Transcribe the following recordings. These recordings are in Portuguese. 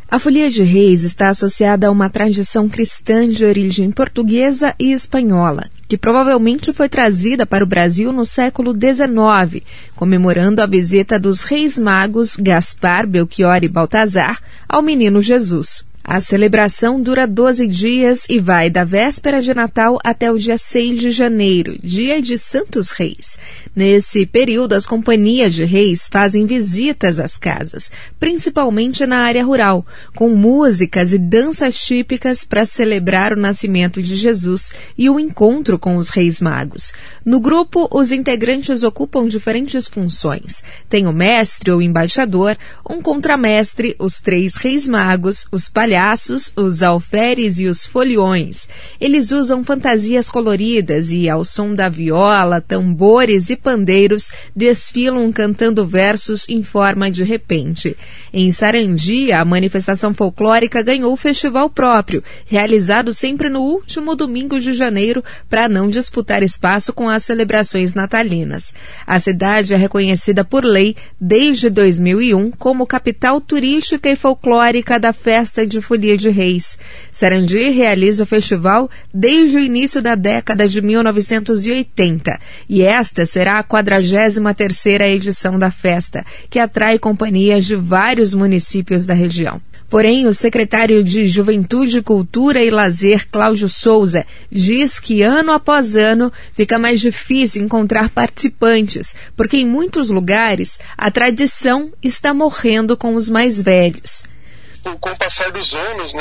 A Folia de Reis está associada a uma tradição cristã de origem portuguesa e espanhola, que provavelmente foi trazida para o Brasil no século XIX, comemorando a visita dos Reis Magos Gaspar, Belchior e Baltazar ao Menino Jesus. A celebração dura 12 dias e vai da véspera de Natal até o dia 6 de janeiro, dia de Santos Reis. Nesse período, as companhias de reis fazem visitas às casas, principalmente na área rural, com músicas e danças típicas para celebrar o nascimento de Jesus e o encontro com os Reis Magos. No grupo, os integrantes ocupam diferentes funções. Tem o mestre ou embaixador, um contramestre, os 3 Reis Magos, os palhaços, os alferes e os foliões. Eles usam fantasias coloridas e, ao som da viola, tambores e pandeiros, desfilam cantando versos em forma de repente. Em Sarandi, a manifestação folclórica ganhou festival próprio, realizado sempre no último domingo de janeiro para não disputar espaço com as celebrações natalinas. A cidade é reconhecida por lei desde 2001 como capital turística e folclórica da festa de Folia de Reis. Sarandi realiza o festival desde o início da década de 1980 e esta será a 43ª edição da festa, que atrai companhias de vários municípios da região. Porém, o secretário de Juventude, Cultura e Lazer, Cláudio Souza, diz que ano após ano fica mais difícil encontrar participantes, porque em muitos lugares a tradição está morrendo com os mais velhos. Com o passar dos anos,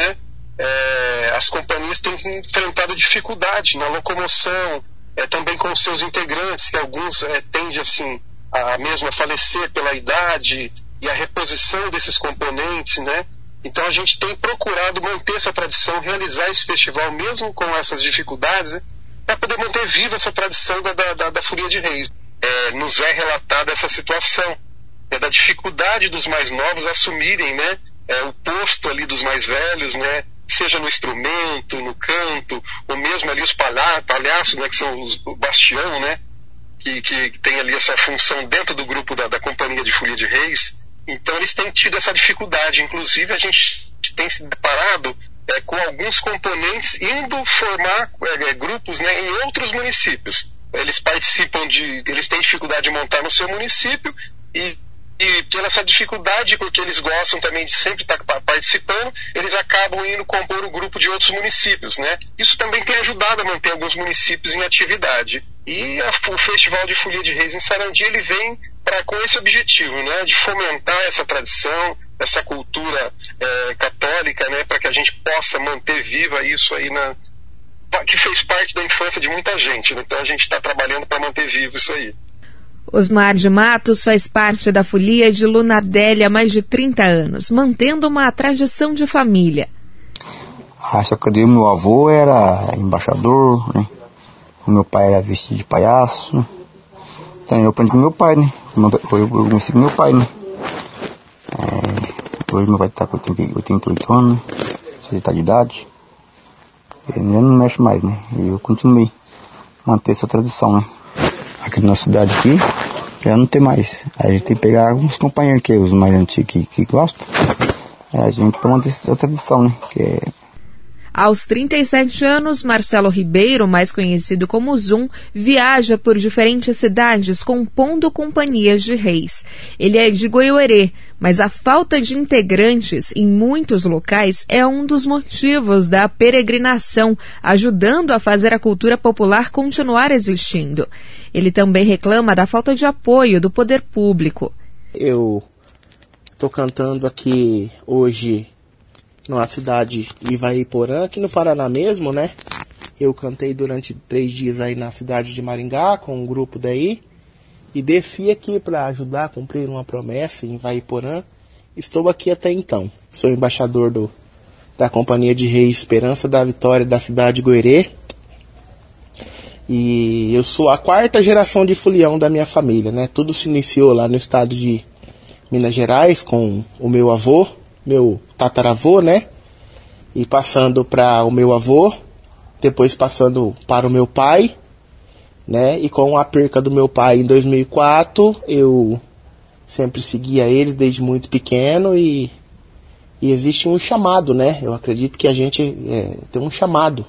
as companhias têm enfrentado dificuldade na locomoção, também com os seus integrantes, que alguns tendem assim, a falecer pela idade e a reposição desses componentes, Então a gente tem procurado manter essa tradição, realizar esse festival mesmo com essas dificuldades, para poder manter viva essa tradição da Folia de Reis. Nos é relatada essa situação, da dificuldade dos mais novos assumirem o posto ali dos mais velhos, seja no instrumento, no canto, ou mesmo ali os palhaços, que são o bastião, que tem ali essa função dentro do grupo da Companhia de Folia de Reis. Então eles têm tido essa dificuldade. Inclusive a gente tem se deparado com alguns componentes indo formar grupos em outros municípios. Eles têm dificuldade de montar no seu município e pela essa dificuldade, porque eles gostam também de sempre estar participando, eles acabam indo compor o grupo de outros municípios, Isso também tem ajudado a manter alguns municípios em atividade. E o Festival de Folia de Reis em Sarandi, ele vem com esse objetivo, de fomentar essa tradição, essa cultura católica, para que a gente possa manter viva isso aí que fez parte da infância de muita gente, Então a gente está trabalhando para manter vivo isso aí. Osmar de Matos faz parte da Folia de Lunardelli há mais de 30 anos, mantendo uma tradição de família. Só que meu avô era embaixador, O meu pai era vestido de palhaço, Então eu aprendi com meu pai, Eu comecei com meu pai, Hoje meu pai está com 88 anos, 60 de idade. Ele não mexe mais, E eu continuei a manter essa tradição, Aqui na cidade aqui, já não tem mais. A gente tem que pegar alguns companheiros que os mais antigos que gostam. A gente para manter essa tradição, Aos 37 anos, Marcelo Ribeiro, mais conhecido como Zum, viaja por diferentes cidades compondo companhias de reis. Ele é de Goiôerê, mas a falta de integrantes em muitos locais é um dos motivos da peregrinação, ajudando a fazer a cultura popular continuar existindo. Ele também reclama da falta de apoio do poder público. Eu estou cantando aqui hoje numa cidade de Ivaiporã, aqui no Paraná mesmo, Eu cantei durante 3 dias aí na cidade de Maringá, com um grupo daí, e desci aqui para ajudar a cumprir uma promessa em Ivaiporã. Estou aqui até então. Sou embaixador da Companhia de Reis Esperança da Vitória da cidade de Goiôerê. E eu sou a 4ª geração de folião da minha família, Tudo se iniciou lá no estado de Minas Gerais, com o meu avô, meu tataravô, E passando para o meu avô, depois passando para o meu pai, E com a perca do meu pai em 2004, eu sempre seguia eles desde muito pequeno e E existe um chamado, né? Eu acredito que a gente tem um chamado.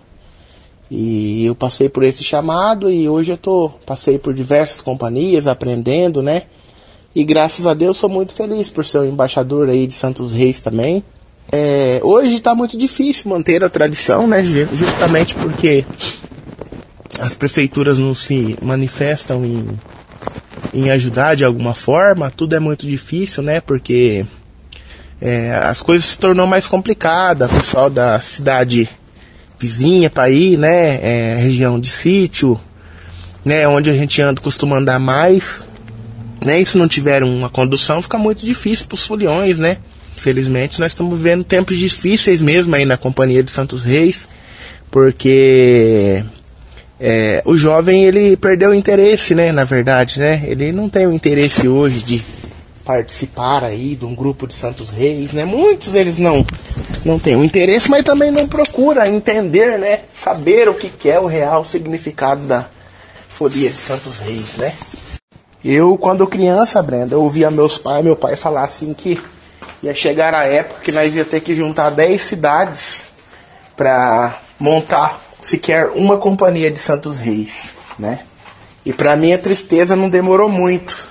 E eu passei por esse chamado e hoje passei por diversas companhias aprendendo, né? E graças a Deus sou muito feliz por ser o embaixador aí de Santos Reis também. Hoje está muito difícil manter a tradição, né? Justamente porque as prefeituras não se manifestam em ajudar de alguma forma. Tudo é muito difícil, né? Porque as coisas se tornou mais complicadas. O pessoal da cidade vizinha para ir, né? Região de sítio, né? Onde a gente costuma andar mais, né? E se não tiver uma condução, fica muito difícil para os foliões, né? Infelizmente, nós estamos vivendo tempos difíceis mesmo aí na Companhia de Santos Reis, porque o jovem, ele perdeu o interesse, né? Na verdade, né? Ele não tem o interesse hoje de participar aí de um grupo de Santos Reis, né? Muitos eles não têm o interesse, mas também não procura entender, né? Saber o que é o real significado da folia de Santos Reis, né? Eu, quando criança, Brenda, eu ouvia meu pai falar assim que ia chegar a época que nós ia ter que juntar 10 cidades para montar sequer uma companhia de Santos Reis, né? E para minha tristeza não demorou muito.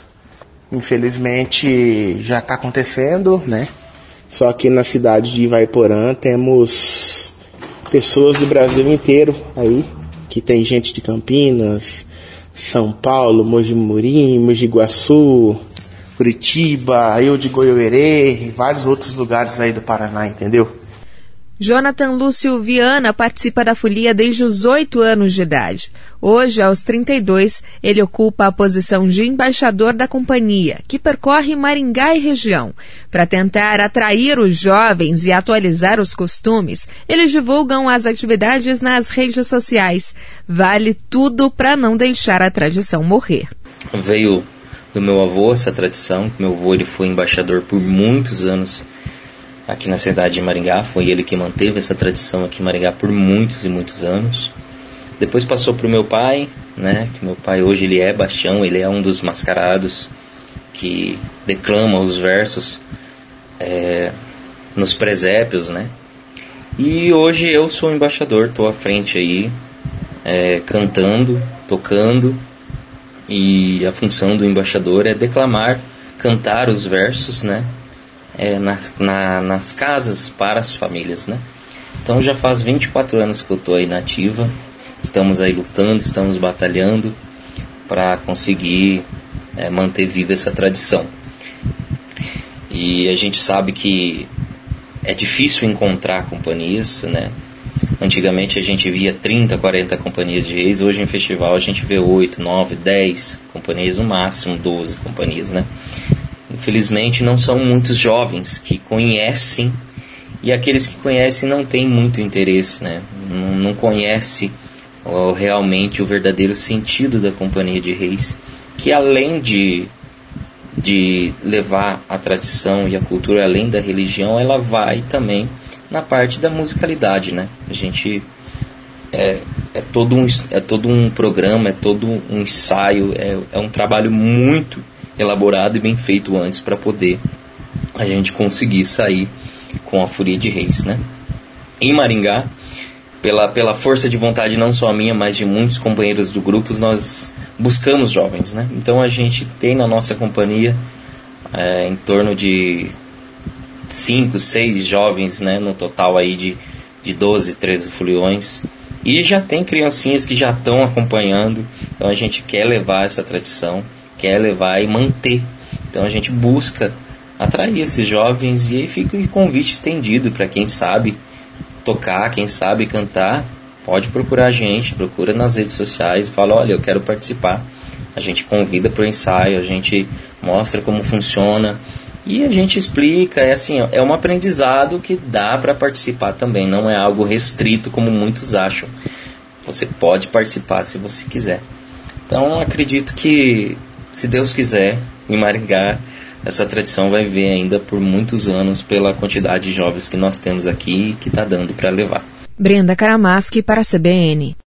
Infelizmente já está acontecendo, né? Só que na cidade de Ivaiporã temos pessoas do Brasil inteiro aí, que tem gente de Campinas, São Paulo, Mogi Mirim, Mogi Guaçu, Curitiba, eu de Goiôerê e vários outros lugares aí do Paraná, entendeu? Jonathan Lúcio Viana participa da folia desde os 8 anos de idade. Hoje, aos 32, ele ocupa a posição de embaixador da companhia, que percorre Maringá e região. Para tentar atrair os jovens e atualizar os costumes, eles divulgam as atividades nas redes sociais. Vale tudo para não deixar a tradição morrer. Veio do meu avô essa tradição. Meu avô, ele foi embaixador por muitos anos aqui na cidade de Maringá. Foi ele que manteve essa tradição aqui em Maringá por muitos e muitos anos. Depois passou para o meu pai, né? Que meu pai hoje ele é bastião, ele é um dos mascarados que declama os versos nos presépios, né? E hoje eu sou embaixador, estou à frente aí, cantando, tocando. E a função do embaixador é declamar, cantar os versos, né? Nas casas para as famílias, né? Então já faz 24 anos que eu estou aí na ativa. Estamos aí lutando, estamos batalhando para conseguir manter viva essa tradição. E a gente sabe que é difícil encontrar companhias, né? Antigamente a gente via 30, 40 companhias de reis. Hoje em festival a gente vê 8, 9, 10 companhias, no máximo 12 companhias, né? Infelizmente não são muitos jovens que conhecem, e aqueles que conhecem não têm muito interesse, né? Não conhece realmente o verdadeiro sentido da Companhia de Reis, que além de levar a tradição e a cultura além da religião, ela vai também na parte da musicalidade, né? A gente é todo um programa, é todo um ensaio, é um trabalho muito elaborado e bem feito antes para poder a gente conseguir sair com a Folia de Reis, né? Em Maringá, pela força de vontade não só minha, mas de muitos companheiros do grupo, nós buscamos jovens, né? Então a gente tem na nossa companhia em torno de 5, 6 jovens, né? No total aí de 12, 13 foliões. E já tem criancinhas que já estão acompanhando. Então a gente quer levar essa tradição, quer levar e manter. Então a gente busca atrair esses jovens, e aí fica um convite estendido para quem sabe tocar, quem sabe cantar, pode procurar a gente, procura nas redes sociais e fala: olha, eu quero participar. A gente convida para o ensaio, a gente mostra como funciona e a gente explica. É um aprendizado que dá para participar também, não é algo restrito como muitos acham. Você pode participar se você quiser. Então acredito que, se Deus quiser, em Maringá essa tradição vai viver ainda por muitos anos, pela quantidade de jovens que nós temos aqui, que está dando para levar. Brenda Karamaschi para a CBN.